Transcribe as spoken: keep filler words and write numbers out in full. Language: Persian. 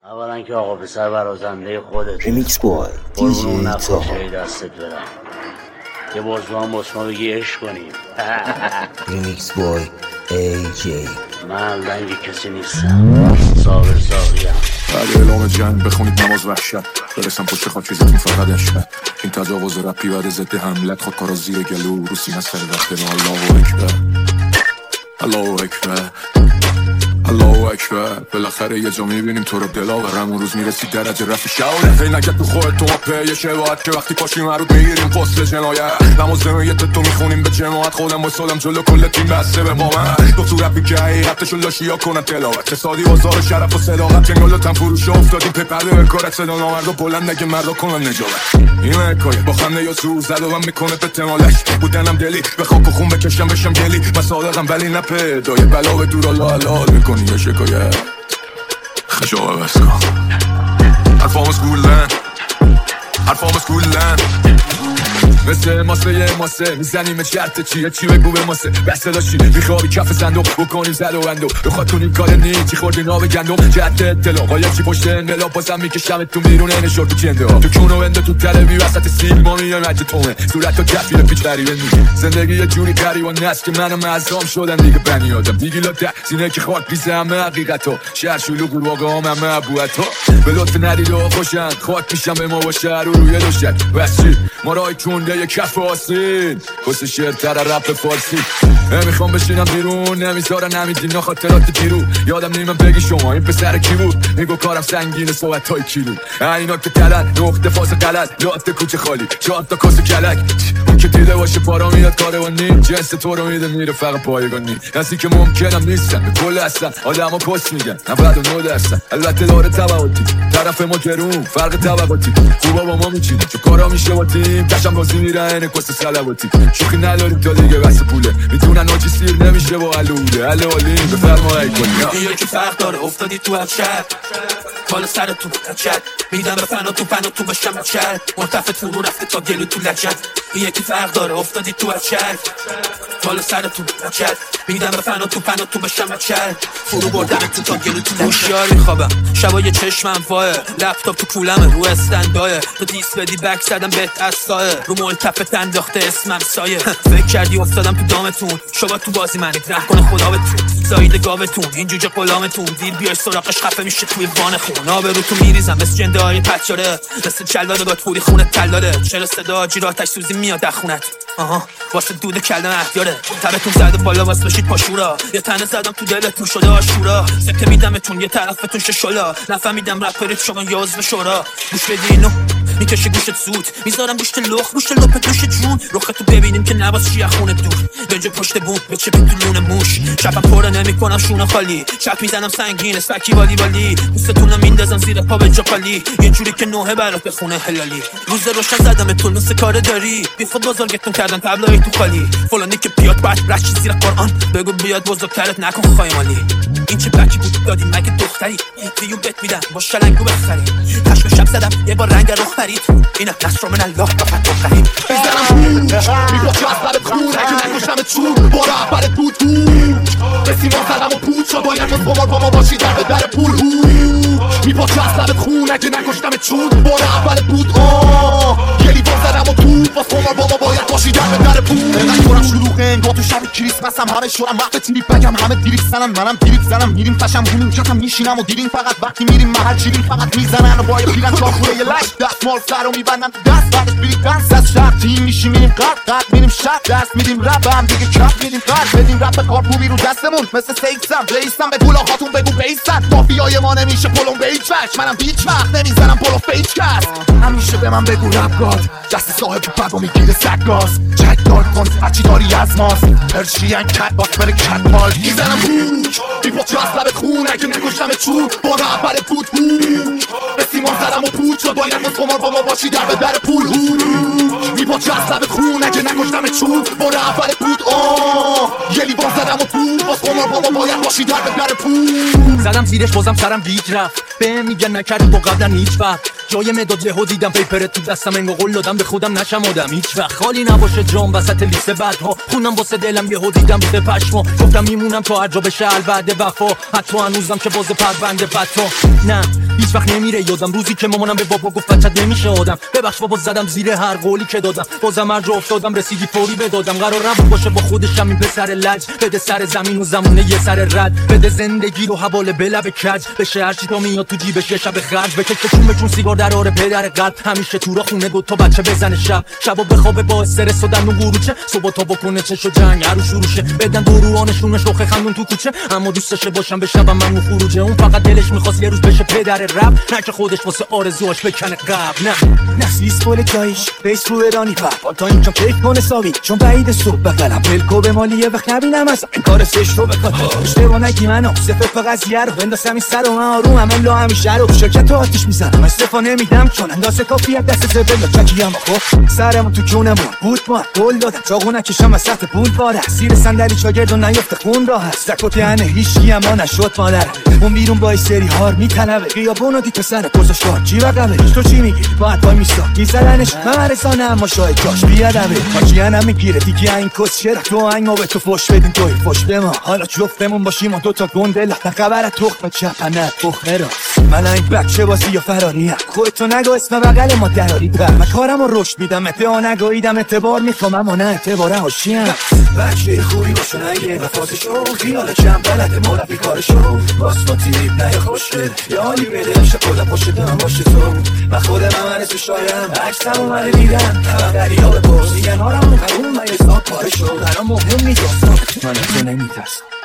اولا که آقا پسر برازنده خودت ریمیکس بوی دی جی نفشه دستت برم یه بازوان باسما بگی عشق کنیم. ریمیکس بوی ای جی من لنگ کسی نیستم، صابر ساقیم. بعد اعلام جنگ بخونید نماز وحشت، برسم پشت خاکیزتون فقط عشقه. این تجاوز رپی بعد ضد حملت خود کارا زیر گلو رو سینه سر وقت رو. الله اکبر الله اکبر الله اکبر. بالاخره یه جا میبینیم تو رو دلاورم، اون روز میرسی درجه رفی شاوره. خیلی نکت تو خودت تو ما پیه شباهت که وقتی پاشیم مرود میگیریم فصل جنایت. نماز نمیت تو میخونیم به جماعت، خودم بسالم جلو کل تیم بسته به با من. دکتر رپی که حقیقتشو لاشیا کنن تلاوت، اقتصادی بازار شرف و صداقت. جنگل تن فروش افتادیم پپرده به کارت، صدا نامرد و بلند نگه مردا کنن نجابت. این حکایه با خنده یا زور زد و من میکنه به تمالش. بودنم دلی به خاک و خون بکشم بشم گلی، من صادقم ولی نه پیدای بلا به دور الله حلال میکنی یا شکایت. خجابه بس کن حرفام از گولن، حرفام از گولن. مثل ماسه یه ماسه میزنیم چرت چیه چی بگو به ماسه بسته داشتی میخوابی کف صندوق بکنیم زد و بندو بخواد کنیم کار نیتی خوردی ناب گندم جهت اطلاع قایم چی پشت انقلاب بازم میکشم تو بیرون این شورت چنده ها تو کونو بنده تو تلوی وسط سیگما میایم عجه تومه صورت تو کفیل پیچ غریبه میگه زندگی یه جوری قریبان نست که منم معظام شدن دیگه بنی آدم دیگه لاته سینه که خاک ریزه همه حقیقتا شهر شلوغ قورباغه هم همه ابوعطا به لطف ندید و خوشن خاک میشم به ما با شهر و روی دوشک بسی ما رای کنده یه کف آسین واسه شعر تر رپ فارسی. نمیخوام بشینم بیرون نمیذارن نمیدین خاطرات دیرو یادم نیمم بگی شما این پسر کی بود میگو کارم سنگینه صحبت های کیلو اینا که تلن نقطه فاز غلط لات کوچه خالی چهار تا کاسه کلک اون که دیده باشه پارا میاد کاره و نیم جنس تو رو میده میره فقط پایگانی کسی که ممکنم نیستن به کل هستن آدم ها پست میگن نود و نه درصد البته داره طبعاتی طرف ما گرون فرق طبقاتی خوبا با ما میچینه چون کارا میشه با تیم کشم بازی میره اینه کست سلواتی شوخی نداریم تا دیگه بس پوله میتونن آجی سیر نمیشه با علوله علوالی بفرما ای کنی یکی فرق داره افتادی تو هفشت بالا سر تو کچت میدم به فنا تو فنا تو بشم بچت مرتفت فرو رفته تا گلو تو لجت یکی فرق داره افتادی تو هفشت بالا سر تو کچت میدم به فنا تو فنا تو بشم بچت فرو بردم تو تا گلو تو لجت هوشیار میخوابم شبای چشمم وایه لپتاپ تو کولم رو استندایه تو دیس بدی بک زدم بهت از سایه رو ملتفت انداخته اسمم سایه فکر کردی افتادم تو دامتون شما تو بازی من رح کنه خدا بهتون زایده گاوتون این جوجه غلامتون دیر بیای سراغش خفه میشه توی وان خون آبرو تو میریزم مثل جنده های پچاره مثل جلاد با توری خونه تلاله چرا صدا جیر آتش سوزی میاد در خونت آها واسه دود کلم احیاره تبتون زده بالا واسه بشید پاشورا یه تنه زدم تو دلتون شده آشورا سکه میدمتون یه طرفتون ششلا نفهمیدم رپرید شما یازو شورا گوش بدینو میکشه گوشت زود میذارم گوشت لخ گوشت لپت نوش جون رختو ببینیم که نباز چیه خونه دور بنج پشت بون به چه بیتون موش شبم پره نمیکنم شونه خالی چک میزنم سنگین سکی والی والی دوستتونم میندازم زیر پا به جاپالی یه جوری که نوه برات بخونه هلالی روز روشن زدم تو نص کار داری بی خود بزرگتون کردن تبلای تو خالی فلانی که بیاد بعد رش زیر قرآن بگو بیاد بزرگترت نکن خایمالی این چه بکی بود دادی مگه دختری دیو بت میدم با شلنگو بخری تشم شب زدم یه بار رنگ رخ برید اینا نصر من الله کفت بخرید میزنم بود میگو چه از برت خون اگه نکشتم چون بارا برت بود به سیمان زدم و پود شا باید باز بمار با ما باشی در به در پول میپا چه از برت خون اگه نکشتم چون بارا برت بود یه لیوان زدم و تو باز بمار با ما باید باشی در به در پول اینقدر کنم شلوغه انگاه تو شب کریسمس هم همه شورم وقت تریپ بگم همه دیریک زنن منم دیریک زنم میریم تشم بونیم جاتم میشینم و دیرین فقط وقتی میریم محل چیرین فقط میزنن و باید پیرن چاخوره یه لش دست مال سر رو میبندن دست بعدش بیریم دست از شهر تیم میشیم میریم قرد قرد میریم شهر دست میدیم رب هم دیگه کف میدیم قرد بدیم رب به کارپوبی رو دستمون مثل سیکسم ریسم به پولا خاتون بگو بیستن مافیای ما نمیشه پلون به هیچ وجه منم بیچ وقت نمیزنم پلو فیچ کس همیشه به من بگو رب گاد دست صاحب بگو میگیره سگاز چک دار کن هرچی داری از ماست هرچی کت باک بره کت مال میزنم هوش میپا چه از لب خون اگه نکشتم چون با رهبر بود هوش به سیمان زدم و پود شد باید باز کمار با ما باشی در به در پول میپا چه از لب خون اگه نکشتم چون با رهبر بود یه لیوان زدم و پود باز کمار با ما باید باشی در به در پول زدم زیرش بازم سرم گیج رفت به میگن نکردی با قبلا هیچ وقت جای مداد یهو دیدم پیپر تو دستم انگار قول دادم به خودم نشمادم هیچ وقت خالی نباشه جام وسط لیست بعدها خونم واسه دلم یهو دیدم به پشما گفتم میمونم تا هر جا بشه بعد وفا حتی هنوزم که باز پرونده بتا نه هیچ وقت نمیره یادم روزی که مامانم به بابا گفت بچت نمیشه آدم ببخش بابا زدم زیر هر قولی که دادم بازم هر جا افتادم رسیدی فوری بدادم قرار نبود باشه با خودشم این پسر لج بده سر زمین و زمونه یه سر رد بده زندگی رو حواله به لب کج بشه هر چی تا میاد تو جیبش یه شب خرج بکشه چون به چون سیگار در آره پدر قلب همیشه تو را خونه دو تا بچه بزنه شب شبا بخوابه با استرس و دن و گروچه صبح تا بکنه چشو جنگ هر شروع شه بدن دروانشون شوخ خندون تو کوچه اما دوستش باشم بشم من و خروجه اون فقط دلش میخواست یه روز بشه پدر رپ نه که خودش واسه آرزوهاش بکنه قبل نه نه سیس پول جایش بیس رو ایرانی پر تا اینجا کیف کنه ساوی چون بعید صبح بقلم پلکو به مالیه وقت نبینم از این کار سش رو بکن اشتباه نگی منو صفر قضیه رو بندازم این سر و من آروم هم املا همیشه رو شرکت رو آتیش میزنم استفا نمیدم چون اندازه کافیه دست زبل چکیم خب سرمون تو جونمون بود ما گل دادم چاقو نکشم از سطح پول باره سیر صندلی شاگرد و نیفته خون راه است زکوت یعنی هیچکی اما نشد مادر اون بیرون با سری هار میطلبه خیابونو دید پسر پوزشوار چی وقبه تو چی میگی باید پای میستا میزدنش من رسانه اما شاید جاش بیادبه حاجیانم میگیره دیگه این کس چرا تو هنگو به تو فش بدین توی فش به ما حالا جفتمون باشیم و دوتا گندلا نخبر تخم چپ نه تخمه راست من این بچه بازی یا فراریم خودتو نگو اسم بغل ما دراری من کارم رو رشد میدم اتبا نگویدم اعتبار میخوام اما نه اعتباره هاشیم بچه خوبی باشو نگه وفاتشو خیال چم بلد مربی کارشو باز با تیب نه خوشه یا حالی بده امشه خودم پشت دارم باشه تو من خودم هم هنسو شایم عکسم اومده دیدم همه دریا به پرس میگن آرمون قرون من یه ساک پارشو برام مهم نیست من تو نمیترسم